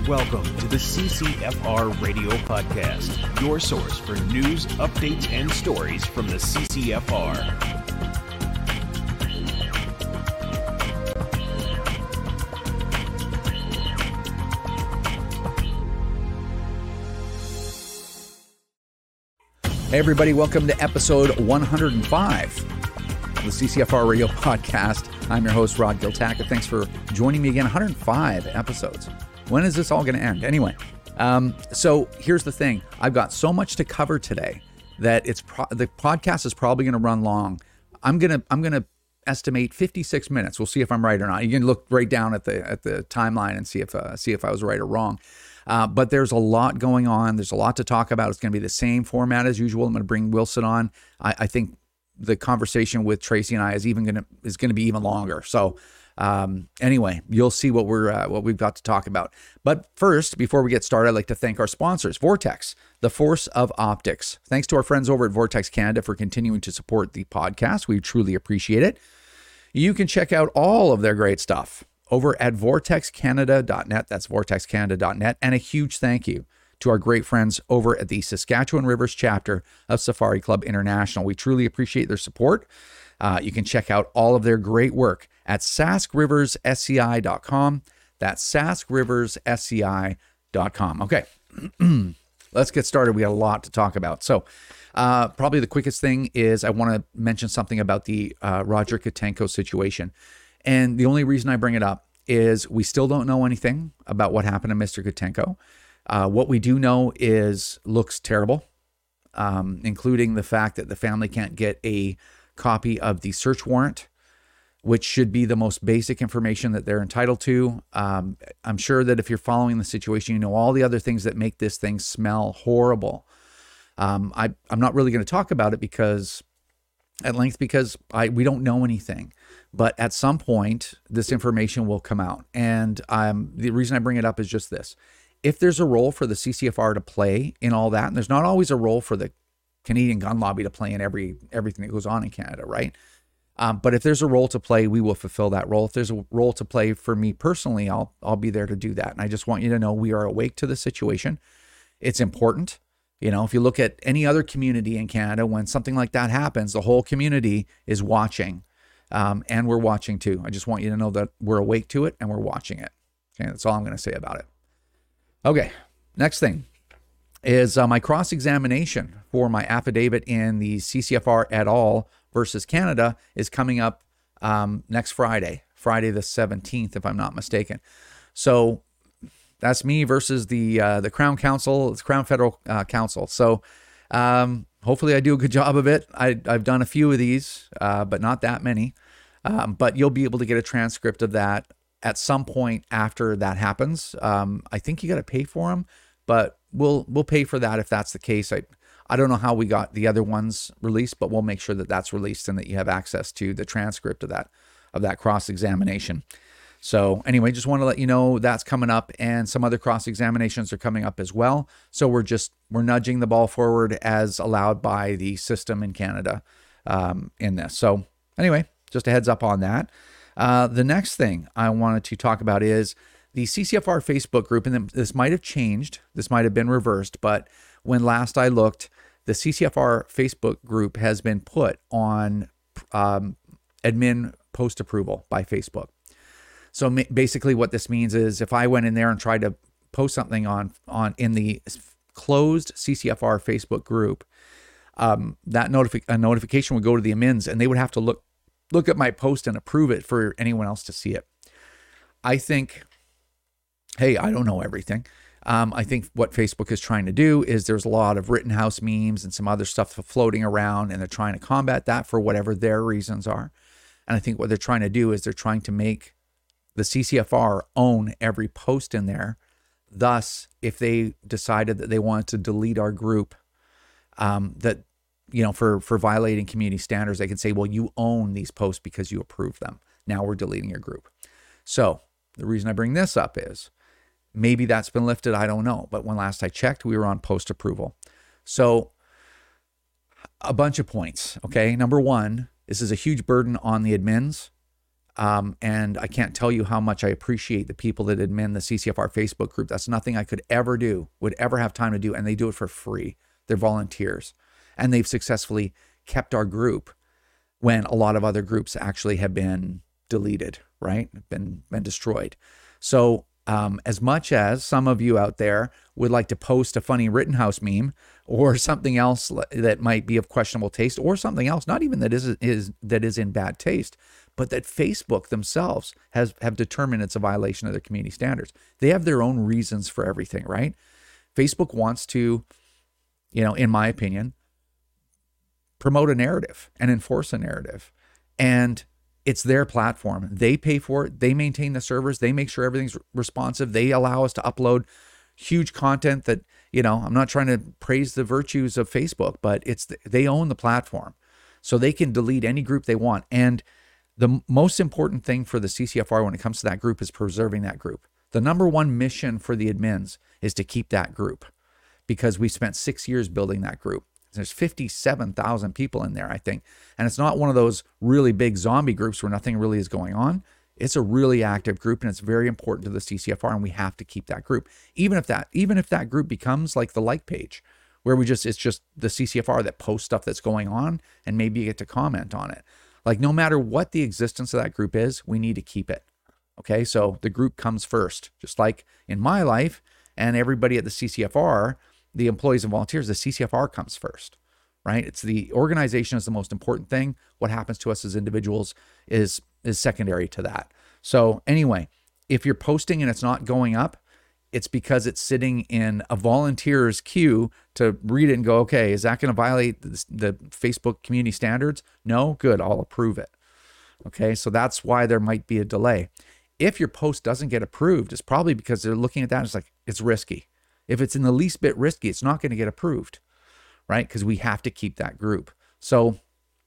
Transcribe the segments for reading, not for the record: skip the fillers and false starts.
Welcome to the CCFR Radio Podcast, your source for news, updates, and stories from the CCFR. Hey everybody, welcome to episode 105 of the CCFR Radio Podcast. I'm your host, Rod Giltaca. Thanks for joining me again. 105 episodes. When is this all going to end? Anyway, so here's the thing. I've got so much to cover today that the podcast is probably going to run long. I'm gonna estimate 56 minutes. We'll see if I'm right or not. You can look right down at the timeline and see if I was right or wrong. But there's a lot going on. There's a lot to talk about. It's going to be the same format as usual. I'm going to bring Wilson on. I think the conversation with Tracy and I is going to be even longer. So anyway, you'll see what we've got to talk about. But first, before we get started, I'd like to thank our sponsors, Vortex, the force of optics. Thanks to our friends over at Vortex Canada for continuing to support the podcast. We truly appreciate it. You can check out all of their great stuff over at vortexcanada.net. That's vortexcanada.net. And a huge thank you to our great friends over at the Saskatchewan Rivers chapter of Safari Club International. We truly appreciate their support. You can check out all of their great work at saskriverssci.com. That's saskriverssci.com. Okay, let's get started. We got a lot to talk about. So probably the quickest thing is I want to mention something about the Roger Katenko situation. And the only reason I bring it up is we still don't know anything about what happened to Mr. Katenko. What we do know looks terrible, including the fact that the family can't get a copy of the search warrant, which should be the most basic information that they're entitled to. I'm sure that if you're following the situation, you know all the other things that make this thing smell horrible. I'm not really going to talk about it at length because we don't know anything. But at some point, this information will come out. And the reason I bring it up is just this. If there's a role for the CCFR to play in all that, and there's not always a role for the Canadian gun lobby to play in everything that goes on in Canada, right? But if there's a role to play, we will fulfill that role. If there's a role to play for me personally, I'll be there to do that. And I just want you to know we are awake to the situation. It's important. You know, if you look at any other community in Canada, when something like that happens, the whole community is watching. And we're watching too. I just want you to know that we're awake to it and we're watching it. Okay, that's all I'm going to say about it. Okay, next thing is my cross-examination for my affidavit in the CCFR et al. Versus Canada is coming up next Friday the 17th, if I'm not mistaken. So that's me versus the Crown Council, it's Crown Federal Council. So hopefully I do a good job of it. I've done a few of these, but not that many. But you'll be able to get a transcript of that at some point after that happens. I think you got to pay for them, but we'll pay for that if that's the case. I don't know how we got the other ones released, but we'll make sure that that's released and that you have access to the transcript of that cross-examination. So anyway, just want to let you know that's coming up, and some other cross-examinations are coming up as well. So we're nudging the ball forward as allowed by the system in Canada in this. So anyway, just a heads up on that. The next thing I wanted to talk about is the CCFR Facebook group, and this might have changed. This might have been reversed, but when last I looked, the CCFR Facebook group has been put on admin post approval by Facebook. So basically what this means is if I went in there and tried to post something in the closed CCFR Facebook group, that notification would go to the admins and they would have to look at my post and approve it for anyone else to see it. I think, hey, I don't know everything. I think what Facebook is trying to do is there's a lot of Rittenhouse memes and some other stuff floating around, and they're trying to combat that for whatever their reasons are. And I think what they're trying to do is they're trying to make the CCFR own every post in there. Thus, if they decided that they wanted to delete our group, that, you know, for violating community standards, they can say, well, you own these posts because you approved them. Now we're deleting your group. So the reason I bring this up is maybe that's been lifted. I don't know. But when last I checked, we were on post approval. So a bunch of points. Okay. Number one, this is a huge burden on the admins. And I can't tell you how much I appreciate the people that admin the CCFR Facebook group. That's nothing I could ever do, would ever have time to do. And they do it for free. They're volunteers. And they've successfully kept our group when a lot of other groups actually have been deleted, right? Been destroyed. So as much as some of you out there would like to post a funny Rittenhouse meme or something else that might be of questionable taste, or something else, not even that is in bad taste, but that Facebook themselves have determined it's a violation of their community standards. They have their own reasons for everything, right? Facebook wants to, in my opinion, promote a narrative and enforce a narrative. And it's their platform. They pay for it. They maintain the servers. They make sure everything's responsive. They allow us to upload huge content that, I'm not trying to praise the virtues of Facebook, but they own the platform. So they can delete any group they want. And the most important thing for the CCFR when it comes to that group is preserving that group. The number one mission for the admins is to keep that group, because we spent 6 years building that group. There's 57,000 people in there, I think. And it's not one of those really big zombie groups where nothing really is going on. It's a really active group, and it's very important to the CCFR, and we have to keep that group. Even if that group becomes like the like page, where it's just the CCFR that posts stuff that's going on, and maybe you get to comment on it. Like, no matter what the existence of that group is, we need to keep it. Okay, so the group comes first. Just like in my life and everybody at the CCFR, the employees and volunteers, the CCFR comes first, right? It's the organization is the most important thing. What happens to us as individuals is secondary to that. So anyway, if you're posting and it's not going up, it's because it's sitting in a volunteer's queue to read it and go, okay, is that going to violate the Facebook community standards? No? Good, I'll approve it. Okay, so that's why there might be a delay. If your post doesn't get approved, it's probably because they're looking at that and it's like, it's risky. If it's in the least bit risky, it's not going to get approved, right? Because we have to keep that group. So,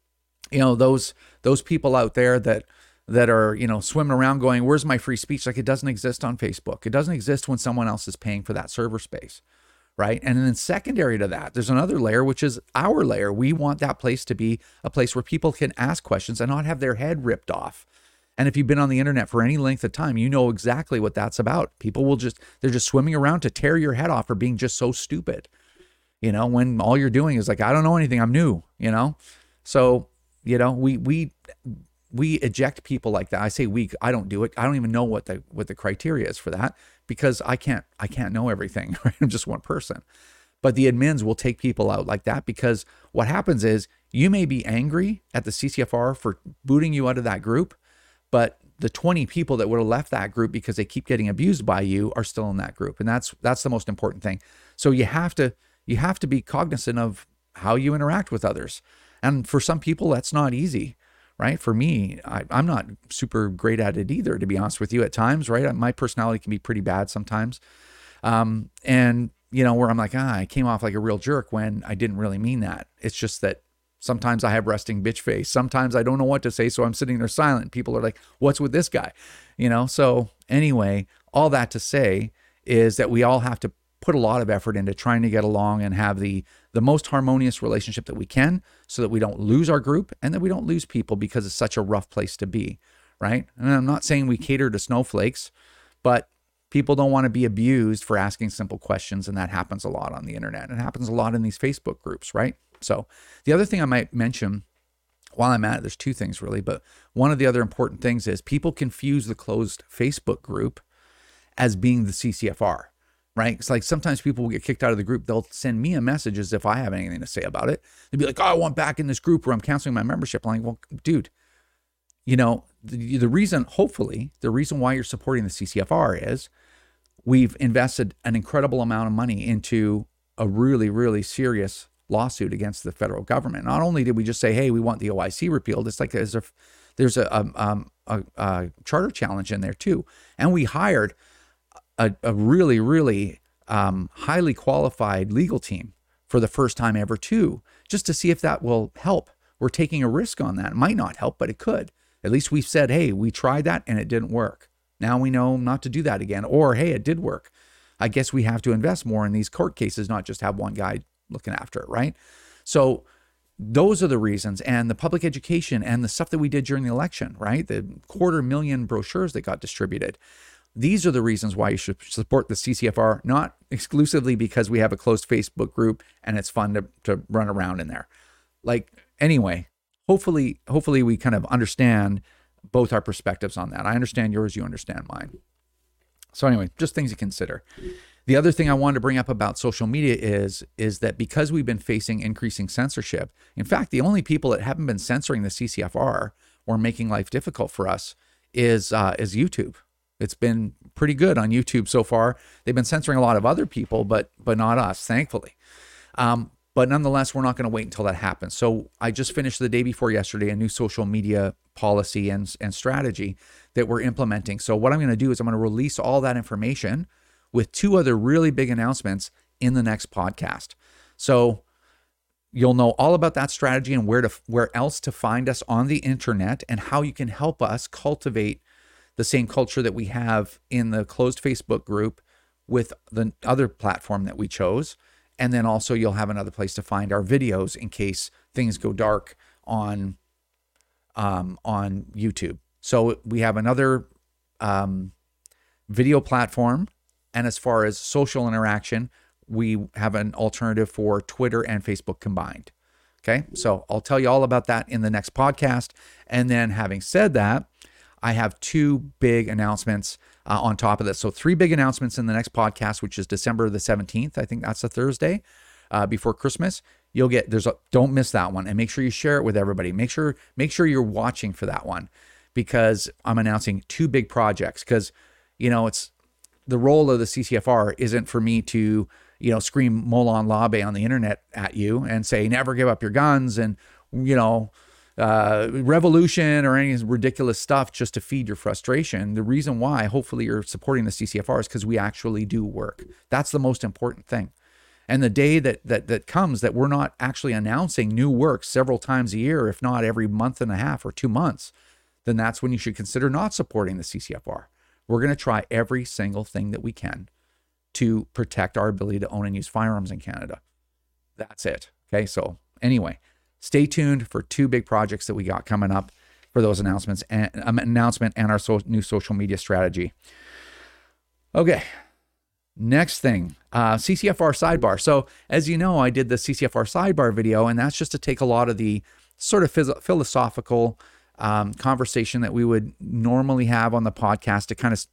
those people out there that are, swimming around going, where's my free speech? Like, it doesn't exist on Facebook. It doesn't exist when someone else is paying for that server space, right? And then secondary to that, there's another layer, which is our layer. We want that place to be a place where people can ask questions and not have their head ripped off. And if you've been on the internet for any length of time, you know exactly what that's about. People they're just swimming around to tear your head off for being just so stupid, when all you're doing is like, I don't know anything, I'm new, So, we eject people like that. I say I don't do it. I don't even know what the criteria is for that, because I can't know everything, right? I'm just one person. But the admins will take people out like that, because what happens is you may be angry at the CCFR for booting you out of that group, but the 20 people that would have left that group because they keep getting abused by you are still in that group. And that's the most important thing. So you have to be cognizant of how you interact with others. And for some people, that's not easy, right? For me, I'm not super great at it either, to be honest with you, at times, right? My personality can be pretty bad sometimes. And where I'm like, I came off like a real jerk when I didn't really mean that. It's just that sometimes I have resting bitch face. Sometimes I don't know what to say, so I'm sitting there silent. People are like, what's with this guy? So anyway, all that to say is that we all have to put a lot of effort into trying to get along and have the most harmonious relationship that we can, so that we don't lose our group and that we don't lose people, because it's such a rough place to be, right? And I'm not saying we cater to snowflakes, but people don't want to be abused for asking simple questions, and that happens a lot on the internet. It happens a lot in these Facebook groups, right? So the other thing I might mention while I'm at it, there's two things really, but one of the other important things is people confuse the closed Facebook group as being the CCFR, right? It's like sometimes people will get kicked out of the group. They'll send me a message as if I have anything to say about it. They'd be like, I want back in this group, or I'm canceling my membership. I'm like, well, dude, the reason why you're supporting the CCFR is we've invested an incredible amount of money into a really, really serious lawsuit against the federal government. Not only did we just say, hey, we want the OIC repealed, it's like there's a charter challenge in there too. And we hired a really, really highly qualified legal team for the first time ever too, just to see if that will help. We're taking a risk on that. It might not help, but it could. At least we've said, hey, we tried that and it didn't work. Now we know not to do that again. Or, hey, it did work. I guess we have to invest more in these court cases, not just have one guy looking after it, right? So those are the reasons, and the public education and the stuff that we did during the election, right? The 250,000 brochures that got distributed. These are the reasons why you should support the CCFR, not exclusively because we have a closed Facebook group and it's fun to run around in there. Like, anyway, hopefully we kind of understand both our perspectives on that. I understand yours, you understand mine. So anyway, just things to consider. The other thing I wanted to bring up about social media is that because we've been facing increasing censorship, in fact, the only people that haven't been censoring the CCFR or making life difficult for us is YouTube. It's been pretty good on YouTube so far. They've been censoring a lot of other people, but not us, thankfully. But nonetheless, we're not going to wait until that happens. So I just finished the day before yesterday a new social media policy and strategy that we're implementing. So what I'm going to do is I'm going to release all that information with 2 other really big announcements in the next podcast. So you'll know all about that strategy and where else to find us on the internet and how you can help us cultivate the same culture that we have in the closed Facebook group with the other platform that we chose. And then also you'll have another place to find our videos in case things go dark on YouTube. So we have another video platform. And as far as social interaction, we have an alternative for Twitter and Facebook combined. Okay, so I'll tell you all about that in the next podcast. And then having said that, I have 2 big announcements on top of this. So 3 big announcements in the next podcast, which is December the 17th. I think that's a Thursday before Christmas. You'll get, don't miss that one, and make sure you share it with everybody. Make sure you're watching for that one, because I'm announcing 2 big projects. Because, it's the role of the CCFR isn't for me to, scream Molon Labe on the internet at you and say, never give up your guns and, revolution or any ridiculous stuff just to feed your frustration. The reason why hopefully you're supporting the CCFR is because we actually do work. That's the most important thing. And the day that comes that we're not actually announcing new work several times a year, if not every month and a half or 2 months, then that's when you should consider not supporting the CCFR. We're going to try every single thing that we can to protect our ability to own and use firearms in Canada. That's it. Okay. So anyway, stay tuned for 2 big projects that we got coming up for those announcements and our new social media strategy. Okay. Next thing, CCFR sidebar. So as you know, I did the CCFR sidebar video, and that's just to take a lot of the sort of philosophical conversation that we would normally have on the podcast to kind of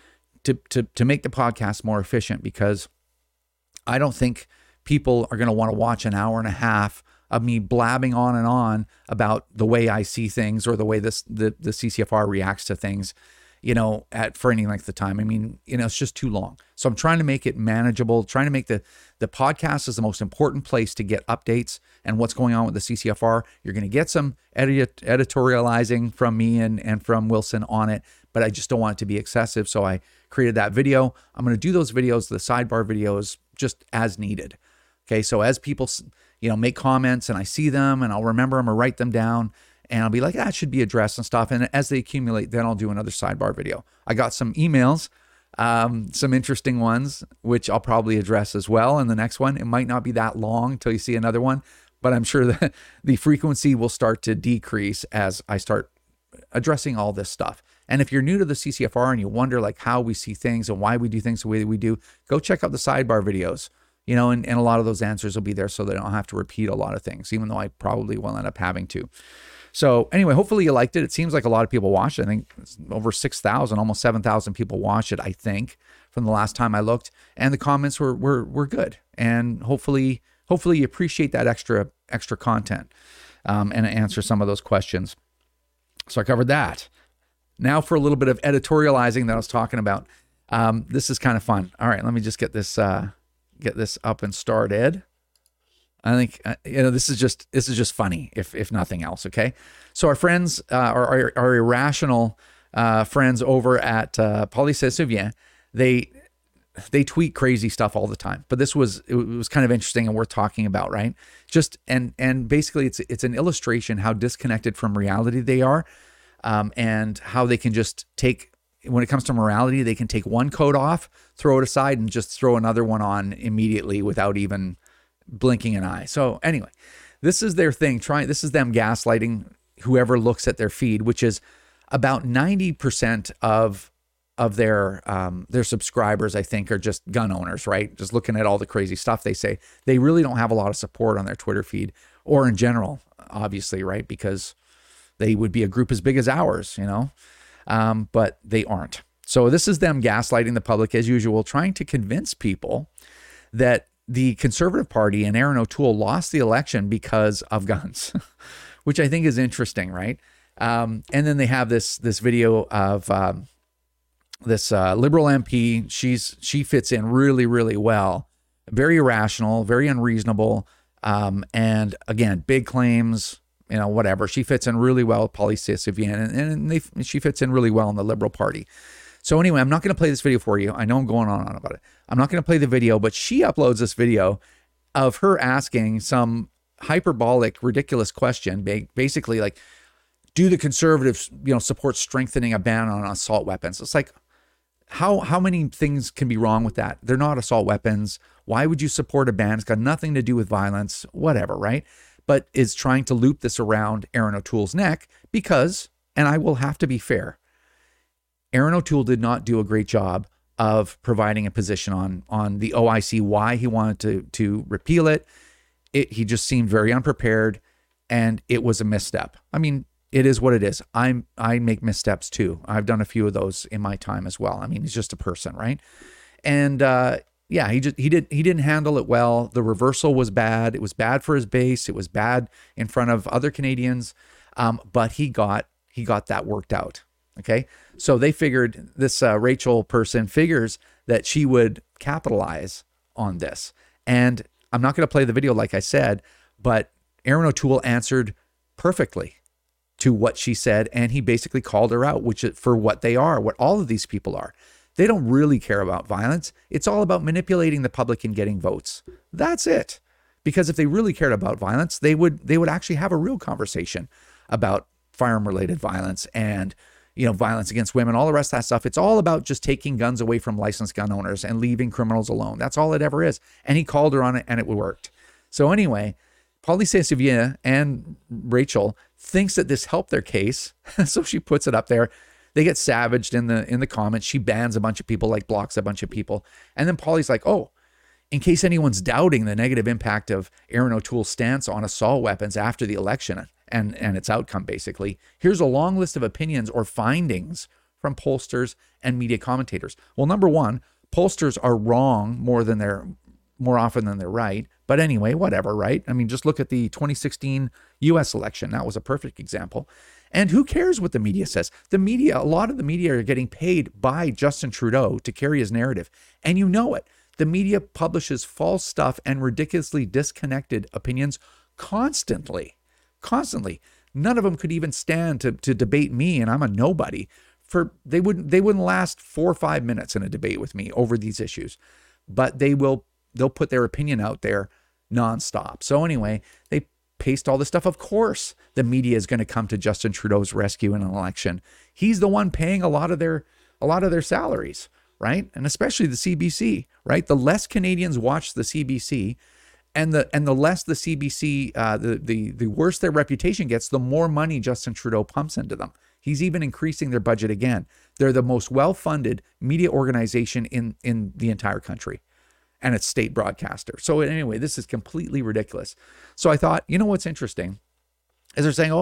to make the podcast more efficient, because I don't think people are going to want to watch an hour and a half of me blabbing on and on about the way I see things or the way the CCFR reacts to things, for any length of time. I mean, it's just too long. So I'm trying to make it manageable, trying to make the podcast is the most important place to get updates and what's going on with the CCFR. You're going to get some editorializing from me and from Wilson on it, but I just don't want it to be excessive. So I created that video. I'm going to do those videos, the sidebar videos, just as needed. Okay. So as people, make comments and I see them and I'll remember them or write them down, and I'll be like, that should be addressed and stuff. And as they accumulate, then I'll do another sidebar video. I got some emails, some interesting ones, which I'll probably address as well in the next one. It might not be that long until you see another one, but I'm sure that the frequency will start to decrease as I start addressing all this stuff. And if you're new to the CCFR and you wonder like how we see things and why we do things the way that we do, go check out the sidebar videos, and a lot of those answers will be there so that I don't have to repeat a lot of things, even though I probably will end up having to. So anyway, hopefully you liked it. It seems like a lot of people watched it. I think it's over 6,000, almost 7,000 people watched it, I think, from the last time I looked. And the comments were good. And hopefully you appreciate that extra content and answer some of those questions. So I covered that. Now for a little bit of editorializing that I was talking about. This is kind of fun. All right, let me just get this up and started. I think this is just funny, if nothing else. Okay, so our friends, our irrational friends over at Police Saint-Sylvain, they tweet crazy stuff all the time. But it was kind of interesting and worth talking about, right? Just and basically it's an illustration how disconnected from reality they are, and how they can just take. When it comes to morality, they can take one coat off, throw it aside, and just throw another one on immediately without even blinking an eye. So anyway, this is their thing. This is them gaslighting whoever looks at their feed, which is about 90% of their subscribers, I think, are just gun owners, right? Just looking at all the crazy stuff they say. They really don't have a lot of support on their Twitter feed or in general, obviously, right? Because they would be a group as big as ours, but they aren't. So this is them gaslighting the public as usual, trying to convince people that the Conservative Party and Erin O'Toole lost the election because of guns, which I think is interesting, right? And then they have this video of this Liberal MP. She fits in really, really well. Very irrational, very unreasonable, and again, big claims. Whatever. She fits in really well with Polly Saint-Vian, and she fits in really well in the Liberal Party. So anyway, I'm not going to play this video for you. I know I'm going on about it. I'm not going to play the video, but she uploads this video of her asking some hyperbolic, ridiculous question, basically like, do the Conservatives, support strengthening a ban on assault weapons? It's like, how many things can be wrong with that? They're not assault weapons. Why would you support a ban? It's got nothing to do with violence, whatever, right? But is trying to loop this around Erin O'Toole's neck because, and I will have to be fair, Erin O'Toole did not do a great job of providing a position on the OIC, why he wanted to repeal it. He just seemed very unprepared, and it was a misstep. I mean, it is what it is. I make missteps too. I've done a few of those in my time as well. I mean, he's just a person, right? And he didn't handle it well. The reversal was bad. It was bad for his base. It was bad in front of other Canadians. But he got that worked out. Okay. So they figured, this Rachel person figures that she would capitalize on this. And I'm not going to play the video, like I said, but Erin O'Toole answered perfectly to what she said. And he basically called her out, for what they are, what all of these people are. They don't really care about violence. It's all about manipulating the public and getting votes. That's it. Because if they really cared about violence, they would actually have a real conversation about firearm-related violence and violence against women, all the rest of that stuff. It's all about just taking guns away from licensed gun owners and leaving criminals alone. That's all it ever is. And he called her on it, and it worked. So anyway, Polly Saint-Vian and Rachel thinks that this helped their case. So she puts it up there. They get savaged in the comments. She bans a bunch of people, like blocks a bunch of people. And then Polly's like, oh, in case anyone's doubting the negative impact of Erin O'Toole's stance on assault weapons after the election and its outcome, basically, here's a long list of opinions or findings from pollsters and media commentators. Well, number one, pollsters are wrong more often than they're right. But anyway, whatever, right? I mean, just look at the 2016 U.S. election. That was a perfect example. And who cares what the media says? A lot of the media are getting paid by Justin Trudeau to carry his narrative. And you know it. The media publishes false stuff and ridiculously disconnected opinions constantly. None of them could even stand to debate me, and I'm a nobody. They wouldn't last 4 or 5 minutes in a debate with me over these issues. But they'll put their opinion out there nonstop. So anyway, they paste all this stuff. Of course, the media is going to come to Justin Trudeau's rescue in an election. He's the one paying a lot of their salaries, right? And especially the CBC, right? The less Canadians watch the CBC, and the less the CBC, the worse their reputation gets, the more money Justin Trudeau pumps into them. He's even increasing their budget again. They're the most well-funded media organization in the entire country. And it's state broadcaster. So anyway, this is completely ridiculous. So I thought, what's interesting is they're saying,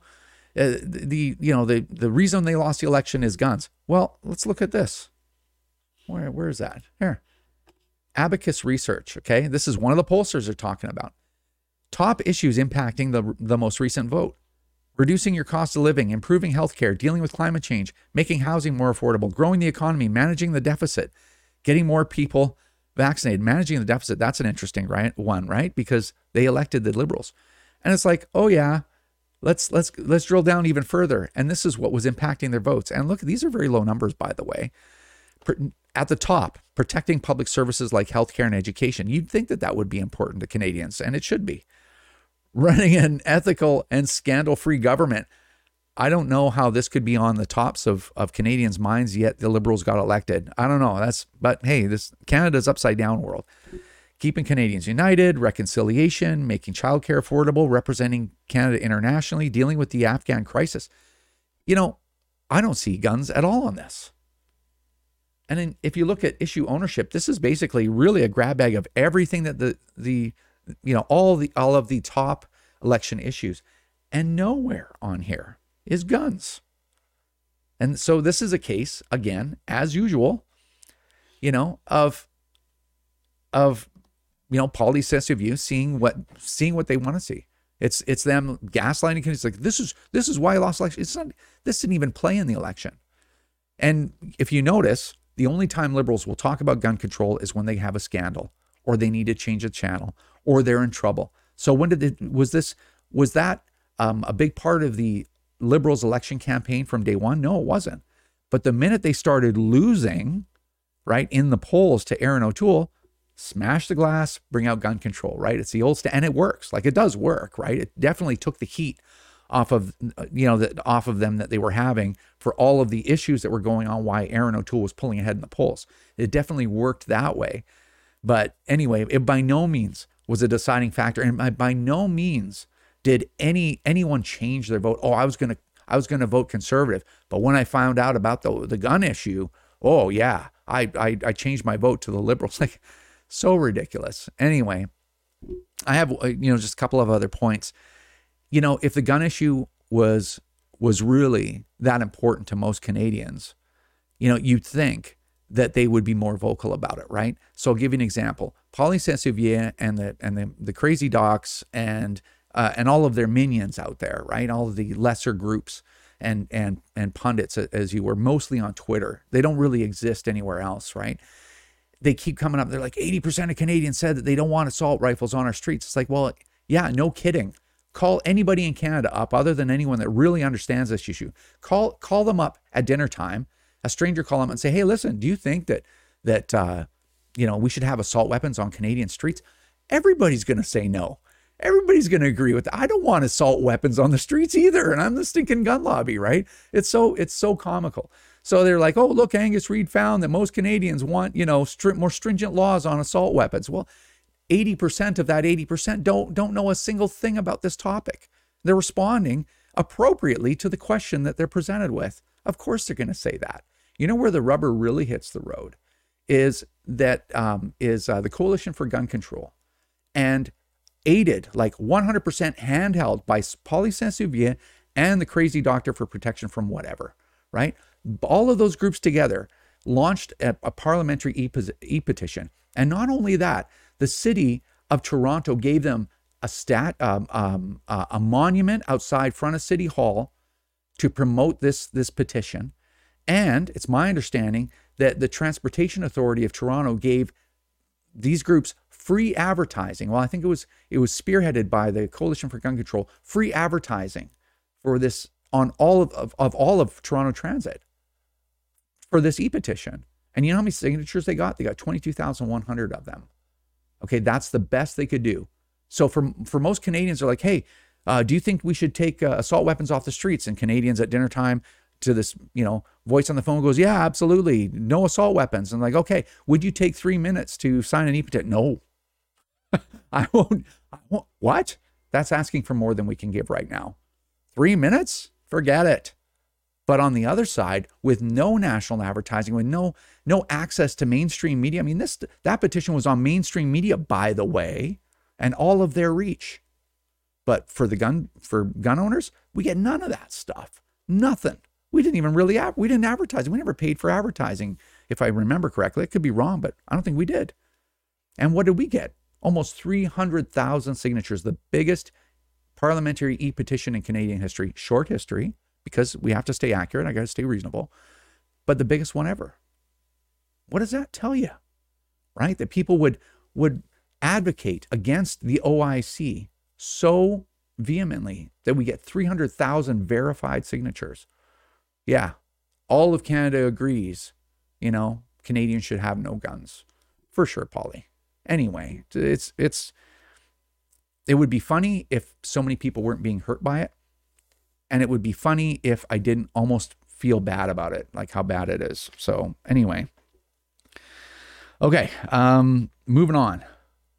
the reason they lost the election is guns. Well, let's look at this. Where is that? Here. Abacus Research. Okay. This is one of the pollsters they're talking about. Top issues impacting the most recent vote: reducing your cost of living, improving healthcare, dealing with climate change, making housing more affordable, growing the economy, managing the deficit, getting more people vaccinated, managing the deficit. That's an interesting one, right? Because they elected the Liberals. And it's like, oh yeah, let's drill down even further. And this is what was impacting their votes. And look, these are very low numbers, by the way. At the top, protecting public services like healthcare and education. You'd think that would be important to Canadians, and it should be. Running an ethical and scandal-free government. I don't know how this could be on the tops of Canadians' minds, yet the Liberals got elected. I don't know. But hey, Canada's upside down world. keeping Canadians united, reconciliation, making childcare affordable, representing Canada internationally, dealing with the Afghan crisis. I don't see guns at all on this. And then if you look at issue ownership, this is basically really a grab bag of everything that all of the top election issues, and nowhere on here is guns. And so this is a case, again, as usual, of polysensitive youth seeing what they want to see. It's them gaslighting. It's like, this is why I lost election. It's not. This didn't even play in the election. And if you notice, the only time liberals will talk about gun control is when they have a scandal, or they need to change a channel, or they're in trouble. So was that a big part of the liberals' election campaign from day one? No, it wasn't. But the minute they started losing, right, in the polls to Erin O'Toole, smash the glass, bring out gun control, right? It's the old and it works. Like, it does work, right? It definitely took the heat off of them that they were having for all of the issues that were going on, why Erin O'Toole was pulling ahead in the polls. It definitely worked that way. But anyway, it by no means was a deciding factor, and by no means did anyone change their vote. Oh, I was gonna vote conservative, but when I found out about the gun issue, oh yeah, I changed my vote to the liberals. Like, so ridiculous. Anyway, I have just a couple of other points. If the gun issue was really that important to most Canadians, you'd think that they would be more vocal about it, right? So I'll give you an example. Paulie Saint-Sauveur and the crazy docs and all of their minions out there, right? All of the lesser groups and pundits, as you were, mostly on Twitter. They don't really exist anywhere else, right? They keep coming up. They're like, 80% of Canadians said that they don't want assault rifles on our streets. It's like, well, yeah, no kidding. Call anybody in Canada up, other than anyone that really understands this issue. Call them up at dinner time. A stranger call them and say, hey, listen, do you think that we should have assault weapons on Canadian streets? Everybody's going to say no. Everybody's going to agree with that. I don't want assault weapons on the streets either, and I'm the stinking gun lobby, right? It's so comical. So they're like, oh, look, Angus Reid found that most Canadians want, more stringent laws on assault weapons. Well, 80% of that 80% don't know a single thing about this topic. They're responding appropriately to the question that they're presented with. Of course they're going to say that. Where the rubber really hits the road is that the Coalition for Gun Control, and aided, like 100% handheld by Paulie Saint-Sauveur and the Crazy Doctor for Protection from Whatever, right? All of those groups together launched a parliamentary e-petition. And not only that, the city of Toronto gave them a monument outside front of City Hall to promote this petition. And it's my understanding that the Transportation Authority of Toronto gave these groups free advertising. Well, I think it was spearheaded by the Coalition for Gun Control, free advertising for this on all of Toronto Transit for this e-petition. And you know how many signatures they got? They got 22,100 of them. Okay, that's the best they could do. So for most Canadians, they're like, hey, do you think we should take assault weapons off the streets? And Canadians at dinner time, to this, voice on the phone goes, yeah, absolutely, no assault weapons. And like, okay, would you take 3 minutes to sign an e-petition? No, I won't. What? That's asking for more than we can give right now. 3 minutes? Forget it. But on the other side, with no national advertising, with no access to mainstream media, I mean, that petition was on mainstream media, by the way, and all of their reach. But for gun owners, we get none of that stuff. Nothing. We didn't even we didn't advertise. We never paid for advertising, if I remember correctly. It could be wrong, but I don't think we did. And what did we get? Almost 300,000 signatures, the biggest parliamentary e-petition in Canadian history, short history, because we have to stay accurate. I got to stay reasonable, but the biggest one ever. What does that tell you? Right? That people would advocate against the OIC so vehemently that we get 300,000 verified signatures. Yeah, all of Canada agrees, Canadians should have no guns. For sure, Paulie. Anyway, it would be funny if so many people weren't being hurt by it. And it would be funny if I didn't almost feel bad about it, like how bad it is. So anyway. Okay, moving on.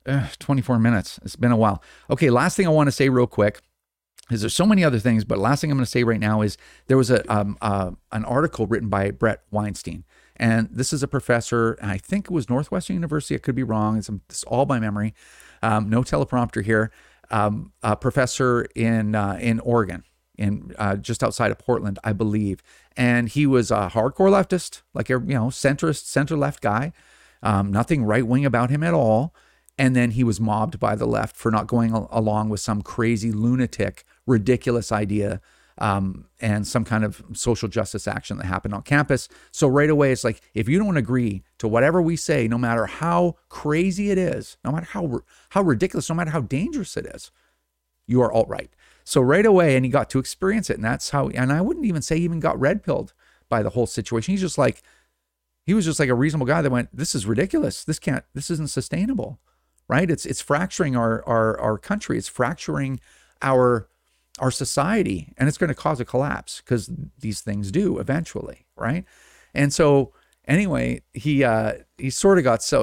24 minutes. It's been a while. Okay, last thing I want to say real quick is there's so many other things, but last thing I'm going to say right now is there was an article written by Brett Weinstein. And this is a professor, and I think it was Northwestern University. I could be wrong. It's all by memory. No teleprompter here. A professor in Oregon, just outside of Portland, I believe. And he was a hardcore leftist, like a centrist, center-left guy. Nothing right-wing about him at all. And then he was mobbed by the left for not going along with some crazy lunatic, ridiculous idea and some kind of social justice action that happened on campus. So right away, it's like, if you don't agree to whatever we say, no matter how crazy it is, no matter how ridiculous, no matter how dangerous it is, you are alt-right. So right away, and he got to experience it. And that's how, and I wouldn't even say he even got red-pilled by the whole situation. He was just like a reasonable guy that went, this is ridiculous. This isn't sustainable, right? It's fracturing our country. It's fracturing our society, and it's going to cause a collapse, because these things do eventually, right? And so anyway, he sort of got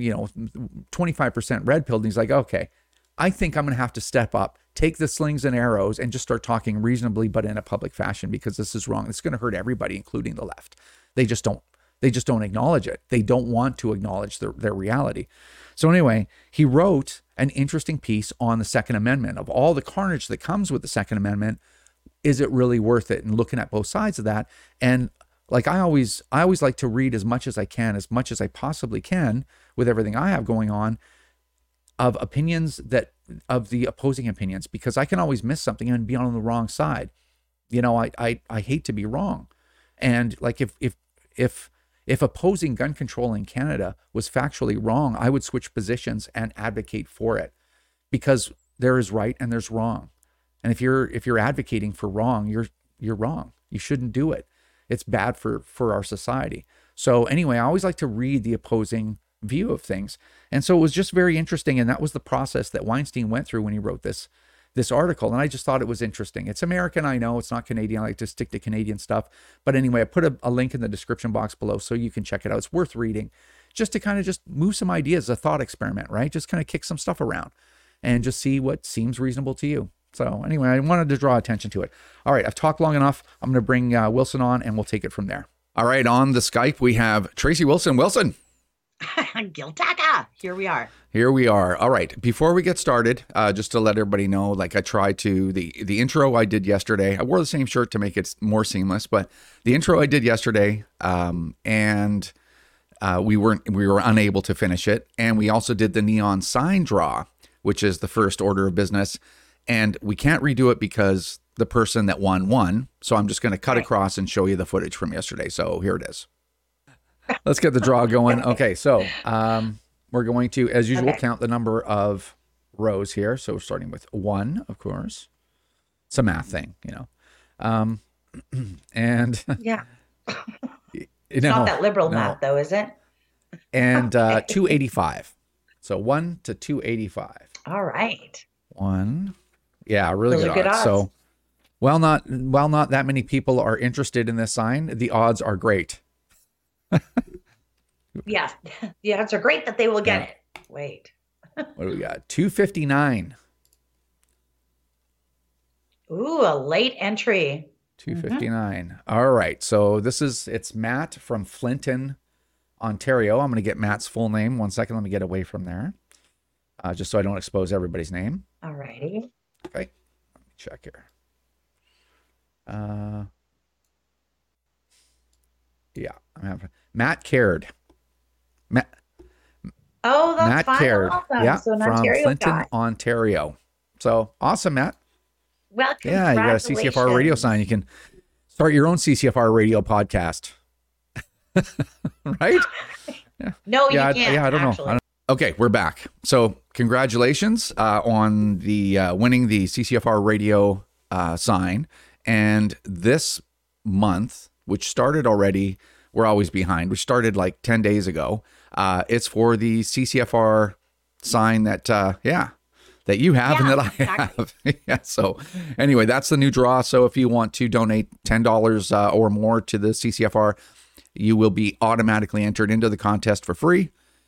25% red pilled, and he's like, okay, I think I'm going to have to step up, take the slings and arrows, and just start talking reasonably, but in a public fashion, because this is wrong. It's going to hurt everybody, including the left. They just don't acknowledge it. They don't want to acknowledge their reality. So anyway, he wrote an interesting piece on the Second Amendment. Of all the carnage that comes with the Second Amendment, is it really worth it? And looking at both sides of that. And like I always like to read as much as I can, as much as I possibly can, with everything I have going on, of opinions of the opposing opinions, because I can always miss something and be on the wrong side. I hate to be wrong. And like if opposing gun control in Canada was factually wrong, I would switch positions and advocate for it, because there is right and there's wrong. And if you're advocating for wrong, you're wrong. You shouldn't do it. It's bad for our society. So anyway, I always like to read the opposing view of things. And so it was just very interesting. And that was the process that Weinstein went through when he wrote this article. And I just thought it was interesting. It's American, I know, it's not Canadian. I like to stick to Canadian stuff. But anyway, I put a link in the description box below so you can check it out. It's worth reading, just to kind of just move some ideas, a thought experiment, right? Just kind of kick some stuff around and just see what seems reasonable to you. So anyway, I wanted to draw attention to it. All right, I've talked long enough. I'm going to bring Wilson on, and we'll take it from there. All right, on the Skype, we have Tracy Wilson. Wilson. Giltaca. Here we are. All right. Before we get started, just to let everybody know, like I tried to, the intro I did yesterday, I wore the same shirt to make it more seamless, but the intro I did yesterday, and we were unable to finish it. And we also did the neon sign draw, which is the first order of business. And we can't redo it because the person that won. So I'm just going to cut across and show you the footage from yesterday. So here it is. Let's get the draw going. Okay, so we're going to, as usual, count the number of rows here. So we're starting with 1, of course. It's a math thing, and yeah, it's not that liberal math, though, is it? And 285. So 1 to 285. All right. 1. Yeah, really Those good are odds. So, while not that many people are interested in this sign, the odds are great. Yeah, the odds are great that they will get it. Wait. What do we got? 259. Ooh, a late entry. 259. Mm-hmm. All right. So it's Matt from Flinton, Ontario. I'm going to get Matt's full name. 1 second. Let me get away from there. Just so I don't expose everybody's name. All righty. Okay. Let me check here. Yeah, I'm having Matt Caird. Oh, that's Matt fine. Caird. Awesome. Yeah, So from Flinton, Ontario. So awesome, Matt. Well, yeah, you got a CCFR radio sign. You can start your own CCFR radio podcast. Right? Yeah. No, you can't. Yeah, I don't know. Okay, we're back. So congratulations on the winning the CCFR radio sign. And this month, which started already, we're always behind. We started like 10 days ago. It's for the CCFR sign that you have and that I have. Yeah. So anyway, that's the new draw. So if you want to donate $10 or more to the CCFR, you will be automatically entered into the contest for free.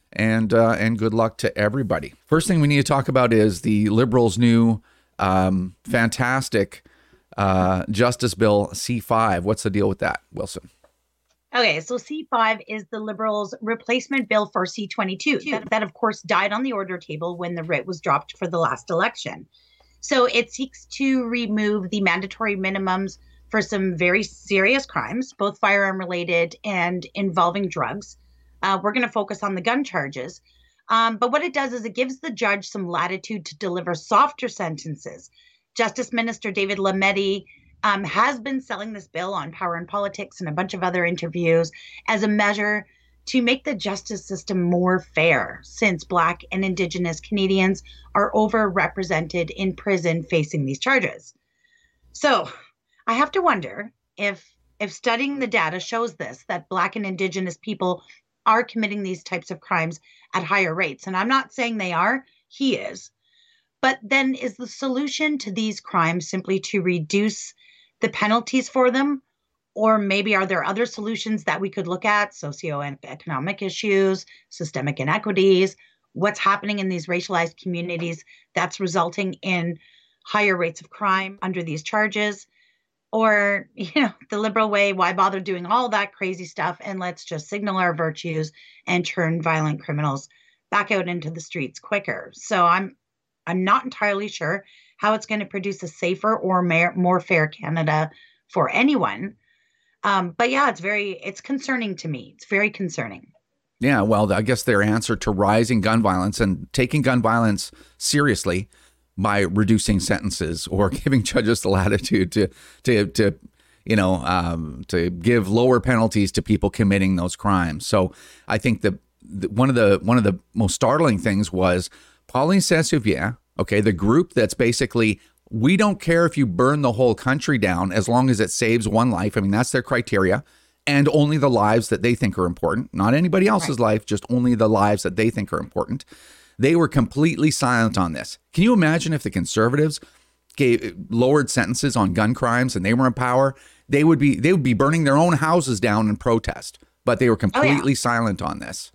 and good luck to everybody. First thing we need to talk about is the Liberals' new fantastic Justice Bill C5. What's the deal with that, Wilson? Okay, so C5 is the Liberals' replacement bill for C22. That, of course, died on the order table when the writ was dropped for the last election. So it seeks to remove the mandatory minimums for some very serious crimes, both firearm related and involving drugs. We're going to focus on the gun charges. But what it does is it gives the judge some latitude to deliver softer sentences. Justice Minister David Lametti has been selling this bill on Power and Politics and a bunch of other interviews as a measure to make the justice system more fair, since Black and Indigenous Canadians are overrepresented in prison facing these charges. So I have to wonder if studying the data shows this, that Black and Indigenous people are committing these types of crimes at higher rates. And I'm not saying they are, he is. But then is the solution to these crimes simply to reduce the penalties for them? Or maybe are there other solutions that we could look at? Socioeconomic issues, systemic inequities, what's happening in these racialized communities that's resulting in higher rates of crime under these charges? Or, the Liberal way, why bother doing all that crazy stuff, and let's just signal our virtues and turn violent criminals back out into the streets quicker. So I'm not entirely sure how it's going to produce a safer or more fair Canada for anyone. But yeah, it's concerning to me. It's very concerning. Yeah, well, I guess their answer to rising gun violence and taking gun violence seriously by reducing sentences or giving judges the latitude to give lower penalties to people committing those crimes. So I think one of the most startling things was Pauline Saint-Sauveur, okay, the group that's basically, we don't care if you burn the whole country down as long as it saves one life. I mean, that's their criteria, and only the lives that they think are important, not anybody else's life, just only the lives that they think are important. They were completely silent on this. Can you imagine if the Conservatives lowered sentences on gun crimes and they were in power? They would be burning their own houses down in protest, but they were completely silent on this.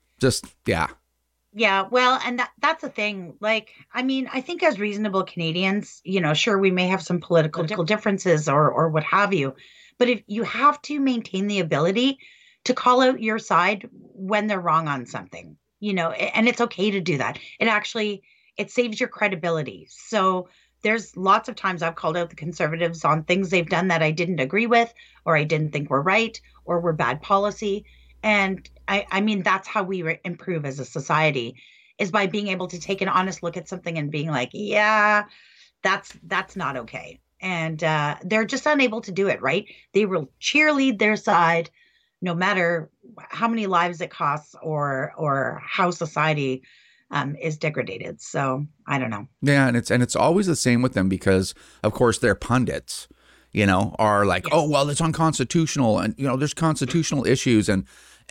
Yeah, well, and that's the thing. Like, I mean, I think as reasonable Canadians, sure, we may have some political differences or what have you, but if you have to maintain the ability to call out your side when they're wrong on something, and it's okay to do that. It saves your credibility. So there's lots of times I've called out the Conservatives on things they've done that I didn't agree with, or I didn't think were right, or were bad policy. And I mean, that's how we improve as a society, is by being able to take an honest look at something and being like, yeah, that's not okay. And they're just unable to do it, right? They will cheerlead their side no matter how many lives it costs or how society is degraded. So I don't know. Yeah, and it's always the same with them because, of course, they're pundits, are like, oh, well, it's unconstitutional, and there's constitutional issues, and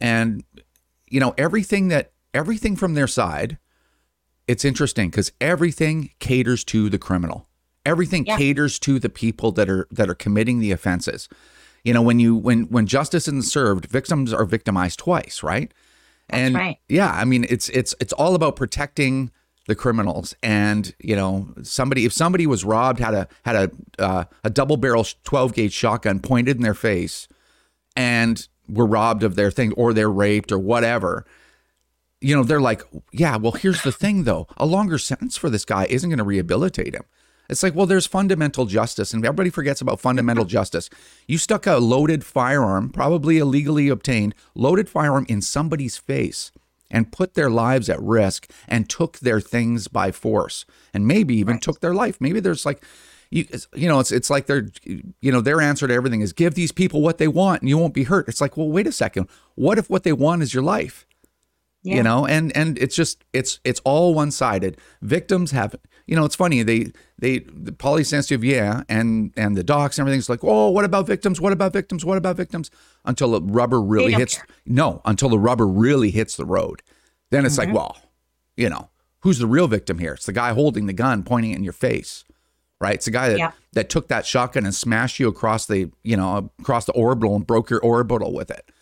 everything from their side. It's interesting because everything caters to the criminal. Everything caters to the people that are committing the offenses. When justice isn't served, victims are victimized twice, right? And that's right. Yeah, I mean, it's all about protecting the criminals. And if somebody was robbed, had a double barrel 12 gauge shotgun pointed in their face, and were robbed of their thing, or they're raped or whatever, they're like, yeah, well, here's the thing though, a longer sentence for this guy isn't going to rehabilitate him. It's like, well, there's fundamental justice, and everybody forgets about fundamental justice. You stuck a loaded firearm, probably illegally obtained, loaded firearm in somebody's face and put their lives at risk and took their things by force, and maybe even took their life. Maybe there's like, it's like their answer to everything is give these people what they want and you won't be hurt. It's like, well, wait a second. What if what they want is your life? Yeah. And it's just, it's all one-sided. Victims have, it's funny. The Pauline Saint-Sauveur and the docs and everything's like, oh, what about victims? What about victims? What about victims? Until the rubber really hits the road. Then it's like, well, who's the real victim here? It's the guy holding the gun, pointing it in your face, right? It's the guy that took that shotgun and smashed you across the orbital and broke your orbital with it.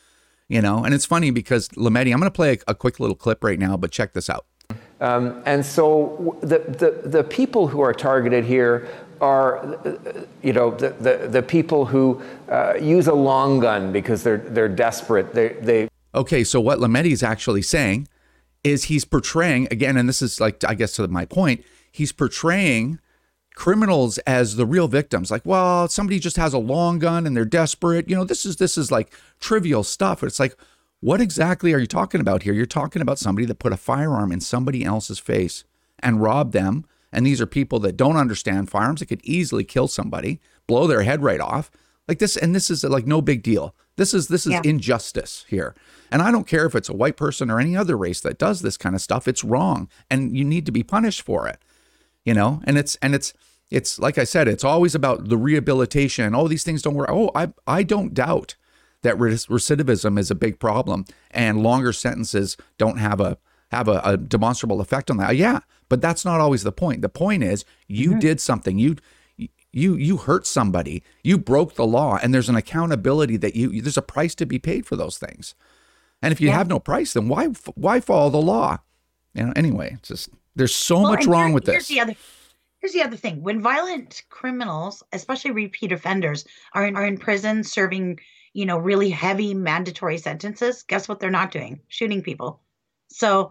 And it's funny because Lametti, I'm going to play a quick little clip right now, but check this out. And so the people who are targeted here are, the people who use a long gun because they're desperate. Okay, so what Lametti is actually saying is he's portraying, again, and this is like, I guess to my point, he's portraying criminals as the real victims. Like, well, somebody just has a long gun and they're desperate. This is like trivial stuff. It's like, what exactly are you talking about here? You're talking about somebody that put a firearm in somebody else's face and robbed them. And these are people that don't understand firearms, that could easily kill somebody, blow their head right off. Like this, and this is like no big deal. This is injustice here. And I don't care if it's a white person or any other race that does this kind of stuff. It's wrong, and you need to be punished for it. And it's like I said, it's always about the rehabilitation. Oh, these things don't work. Oh, I don't doubt that recidivism is a big problem, and longer sentences don't have a demonstrable effect on that. Yeah, but that's not always the point. The point is you did something. You hurt somebody. You broke the law, and there's an accountability that there's a price to be paid for those things. And if you have no price, then why follow the law? Anyway, it's just there's so much wrong with this. Here's the other thing. When violent criminals, especially repeat offenders, are in prison serving, really heavy mandatory sentences, guess what they're not doing? Shooting people. So,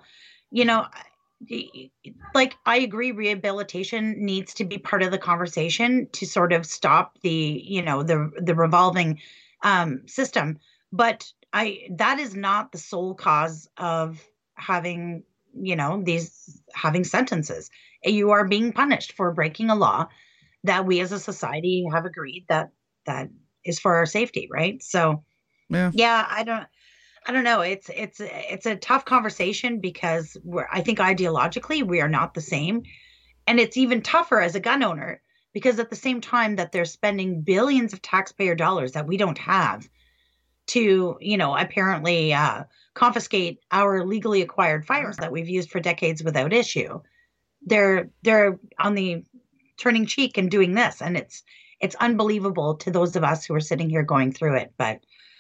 like, I agree, rehabilitation needs to be part of the conversation to sort of stop the revolving system. But that is not the sole cause of having having sentences. You are being punished for breaking a law that we as a society have agreed that is for our safety, right? So yeah, I don't know. It's a tough conversation because I think ideologically we are not the same. And it's even tougher as a gun owner because at the same time that they're spending billions of taxpayer dollars that we don't have to, apparently confiscate our legally acquired firearms that we've used for decades without issue. They're on the turning cheek and doing this. And it's unbelievable to those of us who are sitting here going through it. But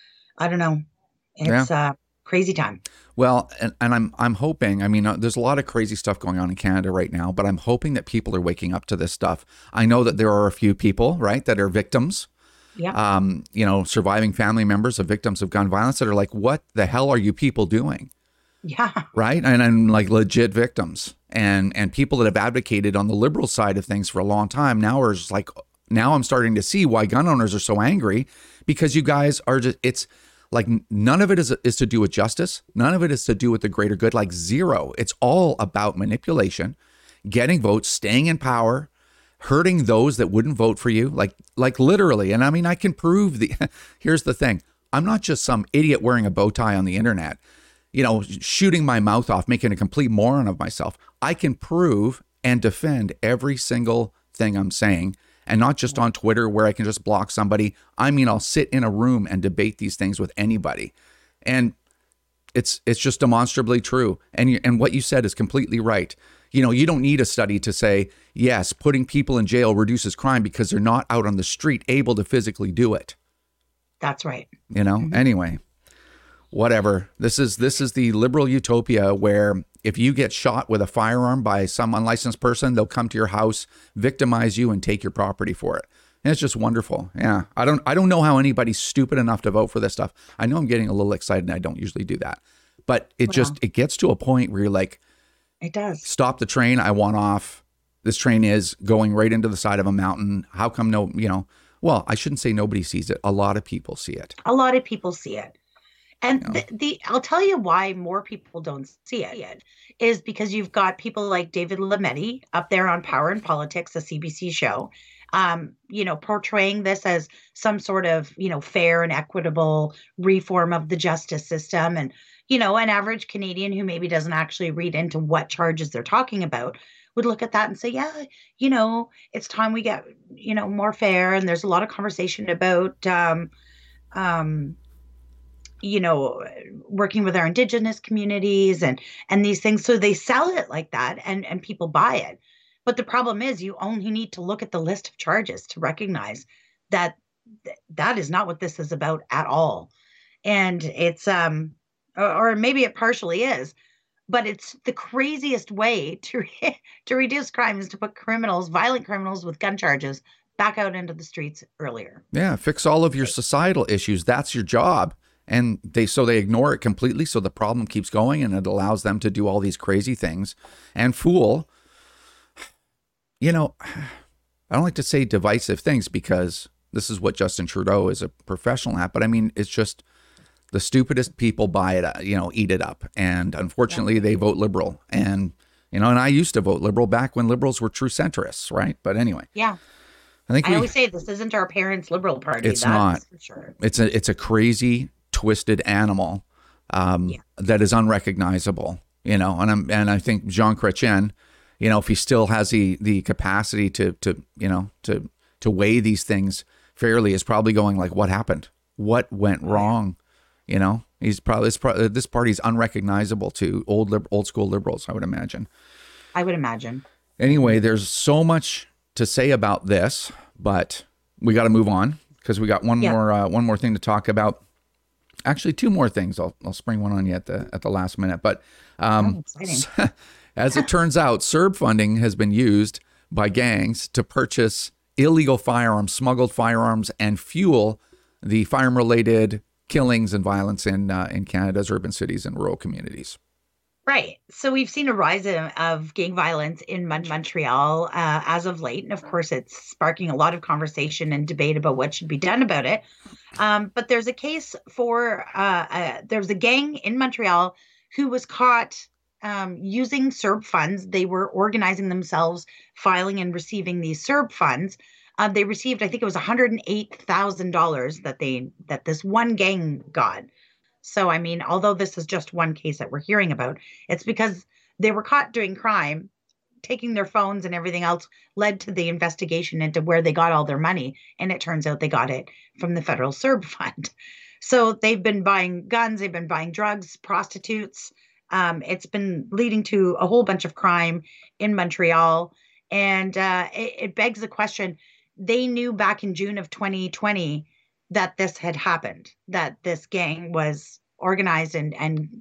I don't know. It's a crazy time. Well, and I'm hoping, there's a lot of crazy stuff going on in Canada right now, but I'm hoping that people are waking up to this stuff. I know that there are a few people, right, that are victims. Yeah. Surviving family members of victims of gun violence that are like, what the hell are you people doing? Yeah. Right. And like legit victims and people that have advocated on the liberal side of things for a long time now are just like, now I'm starting to see why gun owners are so angry because you guys are just, it's like none of it is to do with justice. None of it is to do with the greater good, like zero. It's all about manipulation, getting votes, staying in power, hurting those that wouldn't vote for you, like literally. And I can prove here's the thing. I'm not just some idiot wearing a bow tie on the internet, shooting my mouth off, making a complete moron of myself. I can prove and defend every single thing I'm saying, and not just on Twitter where I can just block somebody. I'll sit in a room and debate these things with anybody. And it's just demonstrably true. And what you said is completely right. You don't need a study to say, yes, putting people in jail reduces crime because they're not out on the street able to physically do it. That's right. Anyway, whatever. This is the liberal utopia where if you get shot with a firearm by some unlicensed person, they'll come to your house, victimize you, and take your property for it. And it's just wonderful. Yeah. I don't know how anybody's stupid enough to vote for this stuff. I know I'm getting a little excited and I don't usually do that. But it gets to a point where you're like, it does. Stop the train. I want off. This train is going right into the side of a mountain. How come well, I shouldn't say nobody sees it. A lot of people see it. A lot of people see it. And I'll tell you why more people don't see it is because you've got people like David Lametti up there on Power and Politics, a CBC show, portraying this as some sort of, fair and equitable reform of the justice system. And, an average Canadian who maybe doesn't actually read into what charges they're talking about would look at that and say, yeah, it's time we get, more fair. And there's a lot of conversation about, working with our Indigenous communities and these things. So they sell it like that and people buy it. But the problem is you only need to look at the list of charges to recognize that that is not what this is about at all. And it's or maybe it partially is, but it's the craziest way to to reduce crime is to put criminals, violent criminals with gun charges, back out into the streets earlier. Yeah, fix all of your societal issues. That's your job. And they ignore it completely, so the problem keeps going, and it allows them to do all these crazy things and fool. You know, I don't like to say divisive things because this is what Justin Trudeau is a professional at, but I mean, it's just the stupidest people buy it, eat it up. And unfortunately, they vote Liberal. And, and I used to vote Liberal back when Liberals were true centrists, right? But anyway. Yeah. I always say this isn't our parents' Liberal Party. It's not. For sure. It's a crazy, twisted animal that is unrecognizable, and I think Jean Chrétien, if he still has the capacity to weigh these things fairly, is probably going like, what happened? What went wrong? He's probably this party's unrecognizable to old school Liberals, I would imagine. Anyway, there's so much to say about this, but we got to move on because we got one more thing to talk about. Actually, two more things. I'll spring one on you at the last minute. But as it turns out, Serb funding has been used by gangs to purchase illegal firearms, smuggled firearms, and fuel the firearm-related killings and violence in Canada's urban cities and rural communities. Right. So we've seen a rise of gang violence in Montreal as of late. And of course, it's sparking a lot of conversation and debate about what should be done about it. But there's a case there's a gang in Montreal who was caught using CERB funds. They were organizing themselves, filing and receiving these CERB funds. They received, I think it was $108,000 that this one gang got. So, I mean, although this is just one case that we're hearing about, it's because they were caught doing crime, taking their phones and everything else led to the investigation into where they got all their money. And it turns out they got it from the federal CERB fund. So they've been buying guns, they've been buying drugs, prostitutes. It's been leading to a whole bunch of crime in Montreal. And it begs the question, they knew back in June of 2020 that this had happened, that this gang was organized and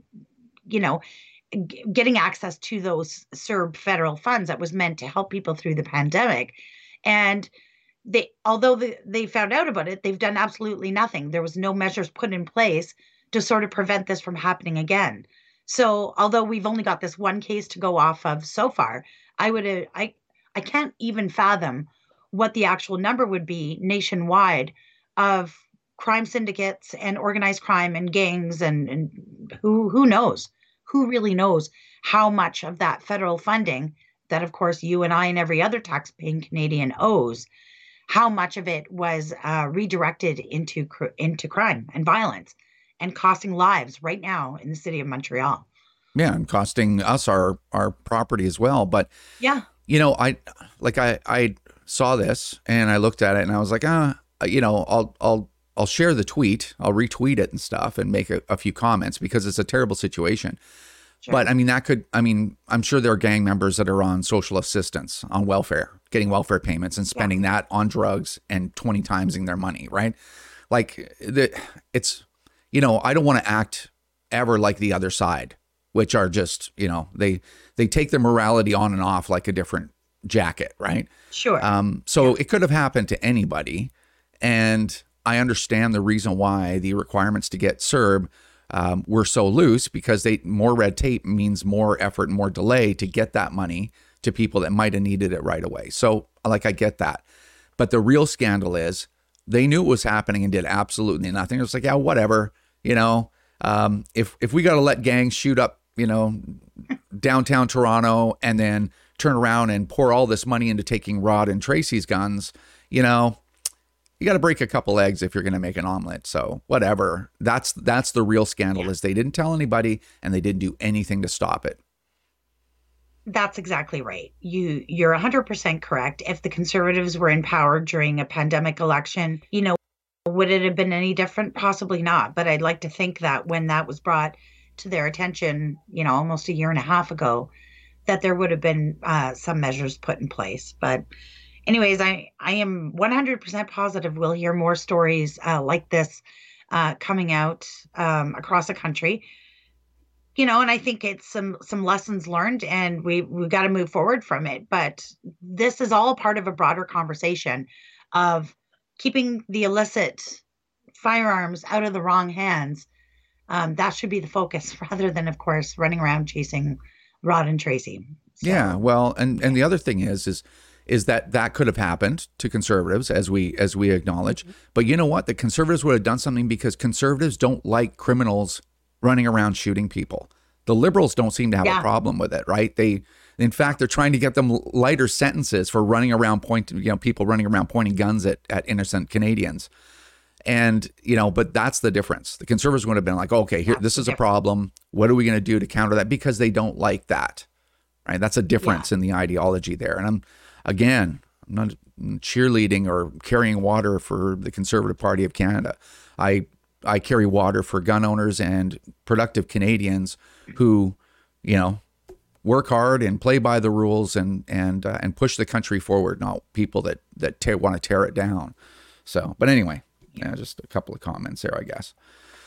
getting access to those CERB federal funds that was meant to help people through the pandemic. And although they found out about it, they've done absolutely nothing. There was no measures put in place to sort of prevent this from happening again. So although we've only got this one case to go off of so far, I can't even fathom what the actual number would be nationwide of crime syndicates and organized crime and gangs and who knows, who really knows how much of that federal funding that, of course, you and I and every other tax-paying Canadian owes, how much of it was redirected into crime and violence and costing lives right now in the city of Montreal. Yeah, and costing us our property as well. But yeah, I saw this and I looked at it and I was like, I'll share the tweet, I'll retweet it and stuff and make a few comments because it's a terrible situation. Sure. But I mean, I'm sure there are gang members that are on social assistance, on welfare, getting welfare payments and spending that on drugs and 20 timesing their money, right? Like it's, I don't want to act ever like the other side, which are just, they take their morality on and off like a different jacket, right? Sure. It could have happened to anybody. And I understand the reason why the requirements to get CERB were so loose, because more red tape means more effort and more delay to get that money to people that might have needed it right away. So I get that. But the real scandal is they knew it was happening and did absolutely nothing. It was like, yeah, whatever, if we got to let gangs shoot up, downtown Toronto and then turn around and pour all this money into taking Rod and Tracy's guns, you got to break a couple eggs if you're going to make an omelet. So whatever. That's the real scandal is they didn't tell anybody and they didn't do anything to stop it. That's exactly right. You're 100% correct. If the Conservatives were in power during a pandemic election, would it have been any different? Possibly not. But I'd like to think that when that was brought to their attention, almost a year and a half ago, that there would have been some measures put in place. But anyways, I am 100% positive we'll hear more stories like this coming out across the country. You know, and I think it's some lessons learned, and we've got to move forward from it. But this is all part of a broader conversation of keeping the illicit firearms out of the wrong hands. That should be the focus, rather than, of course, running around chasing Rod and Tracy. So. Yeah, well, and the other thing is that could have happened to conservatives, as we acknowledge. But you know what? The conservatives would have done something, because conservatives don't like criminals running around shooting people. The liberals don't seem to have a problem with it, right? In fact, they're trying to get them lighter sentences for running around people running around pointing guns at innocent Canadians. And, but that's the difference. The conservatives would have been like, okay, here, this is a problem. What are we going to do to counter that? Because they don't like that, right? That's a difference in the ideology there. And I'm not cheerleading or carrying water for the Conservative Party of Canada. I carry water for gun owners and productive Canadians who, work hard and play by the rules and push the country forward, not people that want to tear it down. So, but anyway, just a couple of comments there, I guess.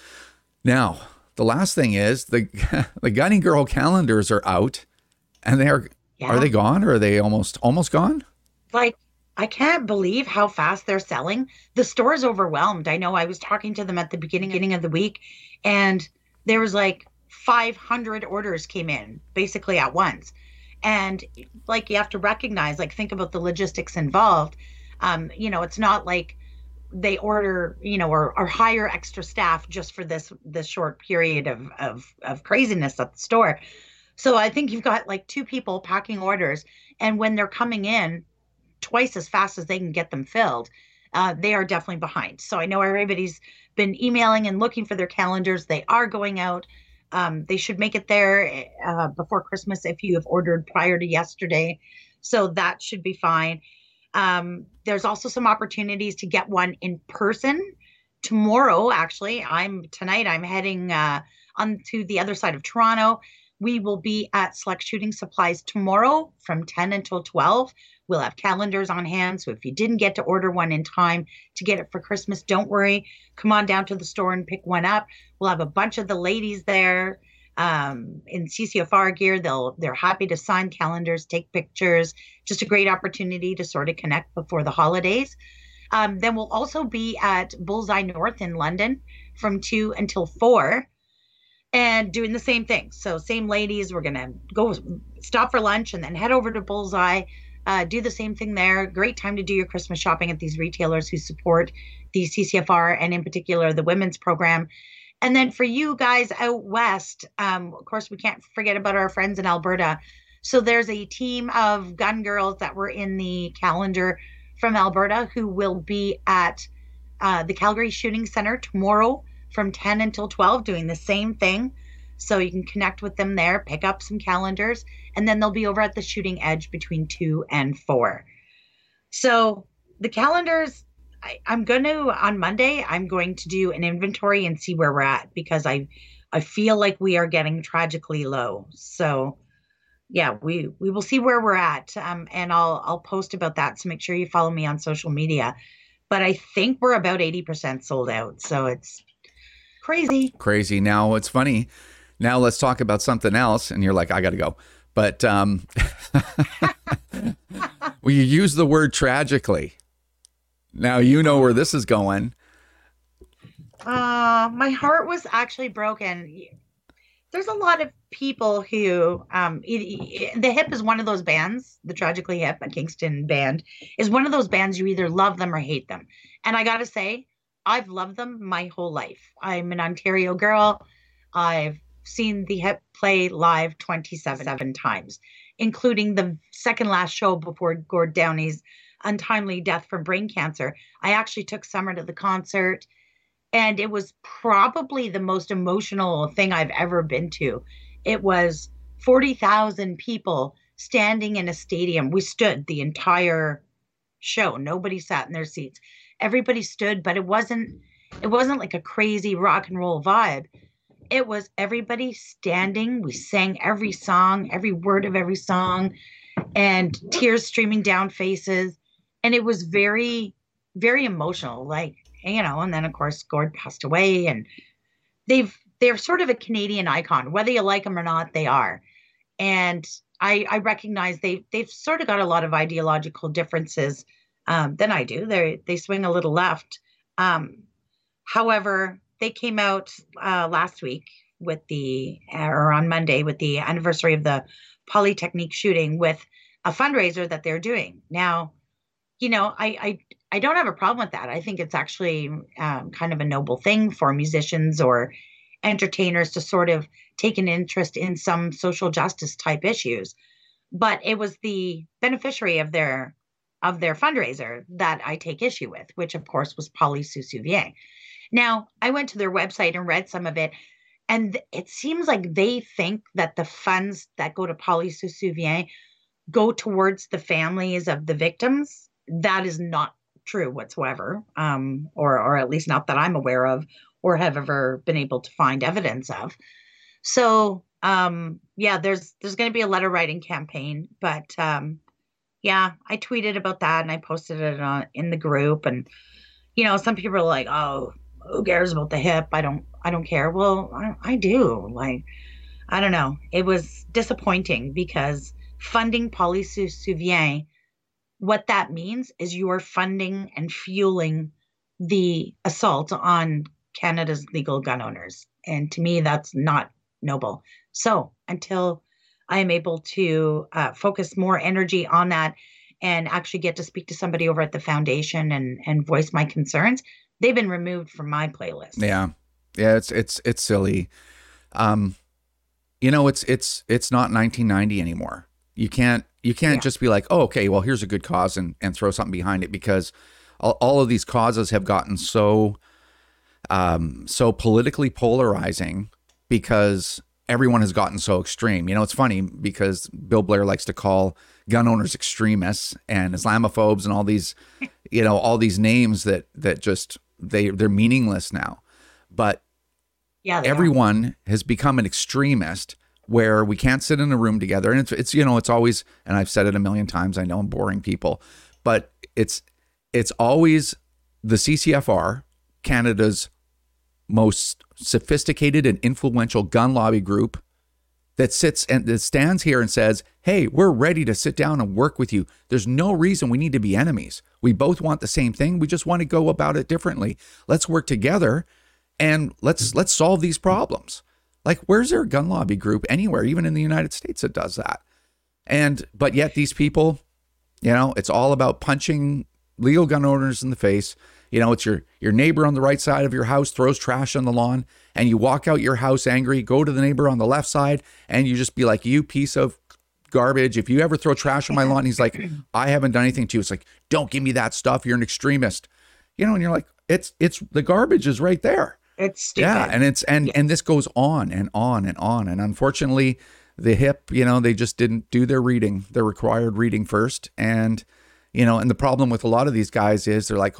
Now, the last thing is the Gunny Girl calendars are out, and are they gone, or are they almost gone? Like, I can't believe how fast they're selling. The store is overwhelmed. I know I was talking to them at the beginning of the week, and there was like 500 orders came in basically at once. And like, you have to recognize, like, think about the logistics involved. It's not like they order, or hire extra staff just for this short period of craziness at the store. So I think you've got like 2 people packing orders, and when they're coming in twice as fast as they can get them filled, they are definitely behind. So I know everybody's been emailing and looking for their calendars. They are going out. They should make it there before Christmas if you have ordered prior to yesterday. So that should be fine. There's also some opportunities to get one in person tomorrow. Actually, I'm heading on to the other side of Toronto. We will be at Select Shooting Supplies tomorrow from 10 until 12. We'll have calendars on hand. So if you didn't get to order one in time to get it for Christmas, don't worry. Come on down to the store and pick one up. We'll have a bunch of the ladies there in CCFR gear. They're happy to sign calendars, take pictures. Just a great opportunity to sort of connect before the holidays. Then we'll also be at Bullseye North in London from 2 until 4. And doing the same thing. So same ladies, we're going to go stop for lunch and then head over to Bullseye, do the same thing there. Great time to do your Christmas shopping at these retailers who support the CCFR and in particular the women's program. And then for you guys out west, of course, we can't forget about our friends in Alberta. So there's a team of gun girls that were in the calendar from Alberta who will be at the Calgary Shooting Center tomorrow from 10 until 12, doing the same thing. So you can connect with them there, pick up some calendars, and then they'll be over at the Shooting Edge between 2 and 4. So the calendars, on Monday, I'm going to do an inventory and see where we're at, because I feel like we are getting tragically low. So yeah, we will see where we're at. And I'll post about that. So make sure you follow me on social media. But I think we're about 80% sold out. So it's crazy. Now, it's funny. Now let's talk about something else. And you're like, I got to go. But well, you use the word tragically. Now you know where this is going. My heart was actually broken. There's a lot of people who, the Hip is one of those bands, the Tragically Hip, a Kingston band, is one of those bands you either love them or hate them. And I got to say, I've loved them my whole life. I'm an Ontario girl. I've seen the Hip play live 27 times, including the second last show before Gord Downey's untimely death from brain cancer. I actually took Summer to the concert, and it was probably the most emotional thing I've ever been to. It was 40,000 people standing in a stadium. We stood the entire show. Nobody sat in their seats. Everybody stood, but it wasn't like a crazy rock and roll vibe. It was everybody standing. We sang every song, every word of every song, and tears streaming down faces. And it was very, very emotional. Like, and then of course Gord passed away, and they're sort of a Canadian icon, whether you like them or not, they are. And I recognize they've sort of got a lot of ideological differences than I do. They swing a little left. However, they came out last week or on Monday with the anniversary of the Polytechnique shooting with a fundraiser that they're doing. Now, I don't have a problem with that. I think it's actually kind of a noble thing for musicians or entertainers to sort of take an interest in some social justice type issues. But it was the beneficiary of their fundraiser that I take issue with, which of course was Polly Soussouvier. Now, I went to their website and read some of it, and it seems like they think that the funds that go to Polly Soussouvier go towards the families of the victims. That is not true whatsoever, or at least not that I'm aware of or have ever been able to find evidence of. So, there's going to be a letter writing campaign, but I tweeted about that and I posted it in the group, and some people are like, "Oh, who cares about the hip? I don't care." Well, I do. Like, I don't know. It was disappointing because funding Polly Soussouvier, what that means is you are funding and fueling the assault on Canada's legal gun owners. And to me, that's not noble. So until I am able to focus more energy on that and actually get to speak to somebody over at the foundation and voice my concerns, they've been removed from my playlist. Yeah. It's silly. It's not 1990 anymore. You can't just be like, oh, okay, well, here's a good cause and throw something behind it, because all of these causes have gotten so politically polarizing because everyone has gotten so extreme. It's funny because Bill Blair likes to call gun owners extremists and Islamophobes and all these, all these names that just they're meaningless now. But everyone has become an extremist where we can't sit in a room together. And it's always, and I've said it a million times, I know I'm boring people, but it's always the CCFR, Canada's most sophisticated and influential gun lobby group, that stands here and says, hey, we're ready to sit down and work with you. There's no reason we need to be enemies. We both want the same thing. We just want to go about it differently. Let's work together and let's solve these problems. Like, where's there a gun lobby group anywhere, even in the United States, that does that? But yet these people, it's all about punching legal gun owners in the face. It's your neighbor on the right side of your house throws trash on the lawn, and you walk out your house angry, go to the neighbor on the left side, and you just be like, you piece of garbage. If you ever throw trash on my lawn, he's like, I haven't done anything to you. It's like, don't give me that stuff. You're an extremist. And you're like, it's the garbage is right there. It's stupid. Yeah, and this goes on and on and on. And unfortunately, the hip, they just didn't do their required reading first. And, and the problem with a lot of these guys is they're like,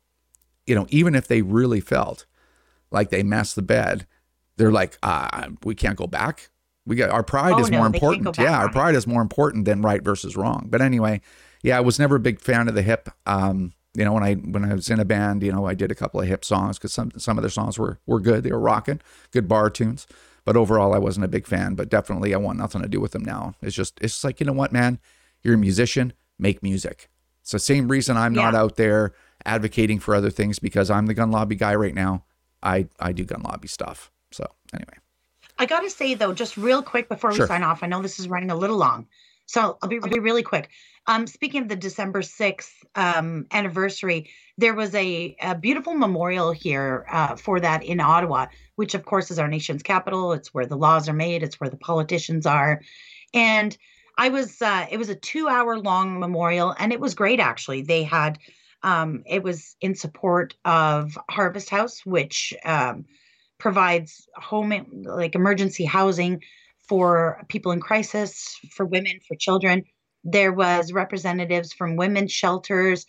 even if they really felt like they messed the bed, they're like, we can't go back. Our pride is more important. Yeah, our pride is more important than right versus wrong. But anyway, I was never a big fan of the hip. When I was in a band, I did a couple of hip songs because some of their songs were good. They were rocking, good bar tunes. But overall, I wasn't a big fan. But definitely, I want nothing to do with them now. It's just like, you know what, man? You're a musician. Make music. It's the same reason I'm not out there advocating for other things, because I'm the gun lobby guy right now. I do gun lobby stuff. So anyway. I got to say, though, just real quick before we sign off, I know this is running a little long, so I'll be really quick. Speaking of the December 6th anniversary, there was a beautiful memorial here for that in Ottawa, which, of course, is our nation's capital. It's where the laws are made. It's where the politicians are. And it was a 2-hour-long memorial, and it was great, actually. They had, it was in support of Harvest House, which provides emergency housing for people in crisis, for women, for children. There was representatives from women's shelters.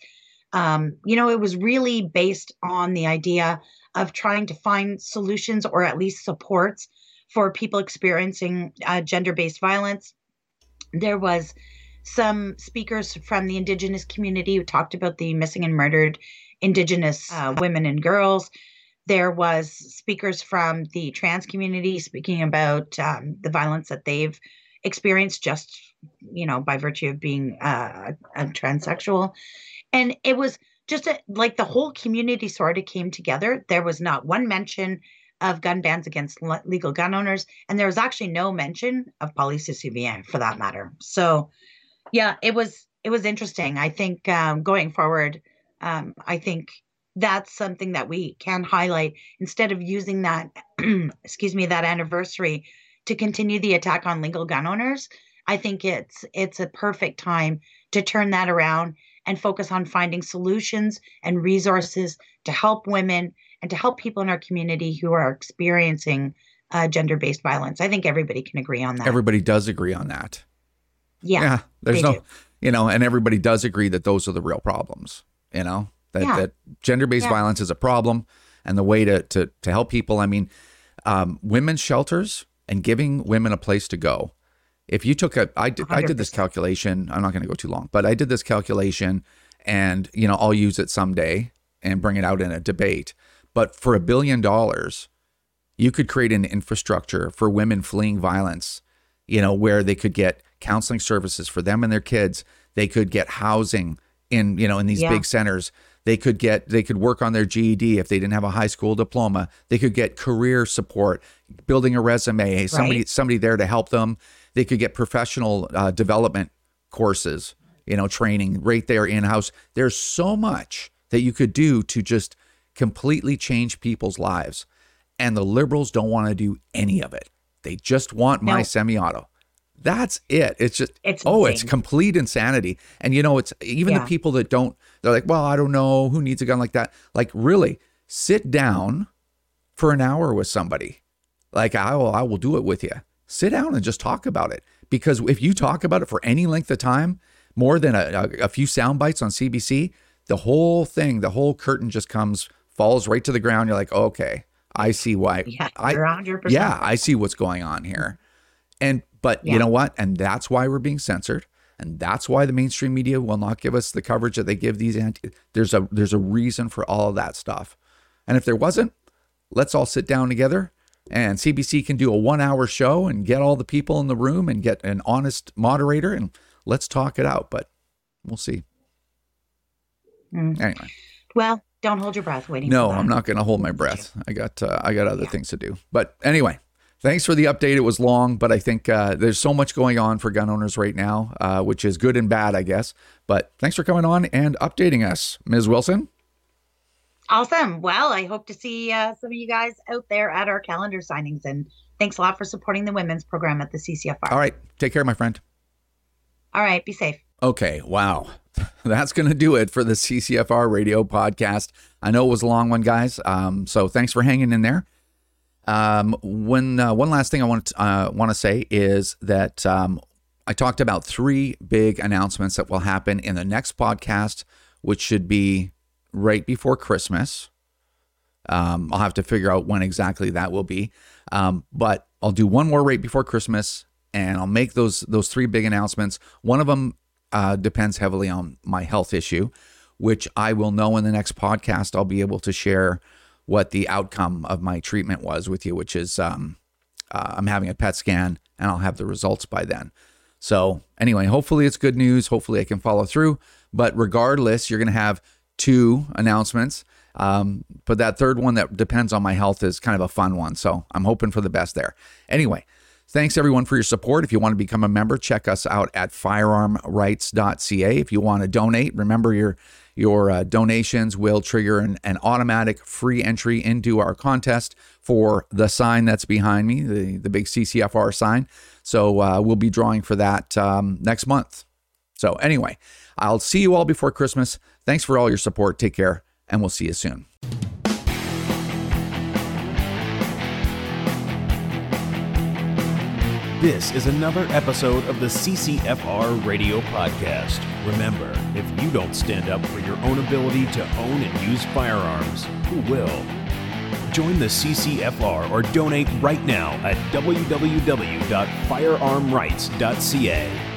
It was really based on the idea of trying to find solutions or at least supports for people experiencing gender-based violence. There was some speakers from the Indigenous community who talked about the missing and murdered Indigenous women and girls. There was speakers from the trans community speaking about the violence that they've experienced just, by virtue of being a transsexual. And it was just like the whole community sort of came together. There was not one mention of gun bans against legal gun owners. And there was actually no mention of police citoyen for that matter. So yeah, it was interesting. I think going forward, I think that's something that we can highlight instead of using that, that anniversary to continue the attack on legal gun owners. I think it's a perfect time to turn that around and focus on finding solutions and resources to help women and to help people in our community who are experiencing gender-based violence. I think everybody can agree on that. Everybody does agree on that. Yeah. There's no, and everybody does agree that those are the real problems, that gender-based violence is a problem, and the way to help people. I mean, women's shelters and giving women a place to go. If you took I did this calculation, I'm not going to go too long, but I did this calculation and, I'll use it someday and bring it out in a debate. But for $1 billion, you could create an infrastructure for women fleeing violence, where they could get counseling services for them and their kids. They could get housing in these big centers. They could work on their GED if they didn't have a high school diploma. They could get career support, building a resume, somebody there to help them. They could get professional development courses, training right there in-house. There's so much that you could do to just completely change people's lives. And the Liberals don't want to do any of it. They just want my semi-auto. That's it. It's just, it's complete insanity. And it's even the people that don't, they're like, well, I don't know who needs a gun like that. Like, really, sit down for an hour with somebody. Like, I will do it with you. Sit down and just talk about it. Because if you talk about it for any length of time, more than a few sound bites on CBC, the whole thing, the whole curtain just falls right to the ground. You're like, okay, I see why. Yeah, you're 100%. Yeah, I see what's going on here. But you know what? And that's why we're being censored. And that's why the mainstream media will not give us the coverage that they give these there's a reason for all of that stuff. And if there wasn't, let's all sit down together and CBC can do a 1-hour show and get all the people in the room and get an honest moderator and let's talk it out. But we'll see. Anyway. Well, don't hold your breath waiting. No, I'm not going to hold my breath. I got other things to do. But anyway, thanks for the update. It was long, but I think there's so much going on for gun owners right now, which is good and bad, I guess. But thanks for coming on and updating us, Ms. Wilson. Awesome. Well, I hope to see some of you guys out there at our calendar signings. And thanks a lot for supporting the women's program at the CCFR. All right. Take care, my friend. All right. Be safe. Okay. Wow. That's going to do it for the CCFR radio podcast. I know it was a long one, guys. So thanks for hanging in there. One last thing I want to say is that I talked about 3 big announcements that will happen in the next podcast, which should be right before Christmas. I'll have to figure out when exactly that will be. But I'll do one more right before Christmas, and I'll make those 3 big announcements. One of them depends heavily on my health issue, which I will know in the next podcast. I'll be able to share what the outcome of my treatment was with you, which is I'm having a PET scan, and I'll have the results by then. So anyway, hopefully it's good news. Hopefully I can follow through. But regardless, you're going to have 2 announcements. But that third one that depends on my health is kind of a fun one. So I'm hoping for the best there. Anyway, thanks everyone for your support. If you want to become a member, check us out at firearmrights.ca. If you want to donate, remember your donations will trigger an automatic free entry into our contest for the sign that's behind me, the big CCFR sign. So we'll be drawing for that next month. So anyway, I'll see you all before Christmas. Thanks for all your support. Take care, and we'll see you soon. This is another episode of the CCFR Radio Podcast. Remember, if you don't stand up for your own ability to own and use firearms, who will? Join the CCFR or donate right now at www.firearmrights.ca.